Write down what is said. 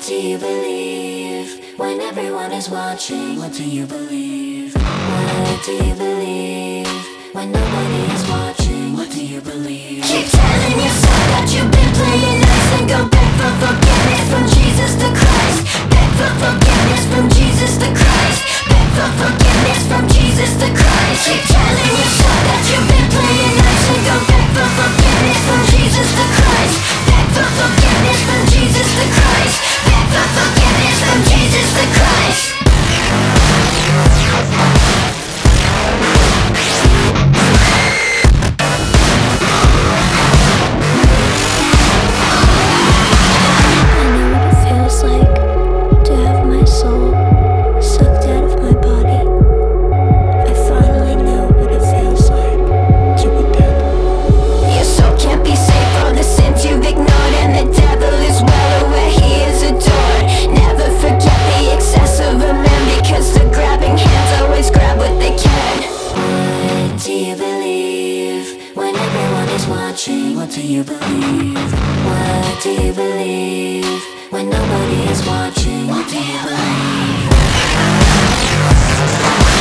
do you believe when everyone is watching? What do you believe? What do you believe when nobody is watching? What do you believe? Keep telling yourself that you've been playing nice and go beg for forgiveness from Jesus the Christ. Beg for forgiveness from Jesus the Christ. Beg for forgiveness from Jesus the Christ. Keep telling yourself that you've been playing nice and go beg for forgiveness from Jesus the Christ. Beg for forgiveness from Jesus the Christ. Beg for forgiveness from Jesus the Christ. What do you believe? What do you believe when nobody is watching? What do you believe?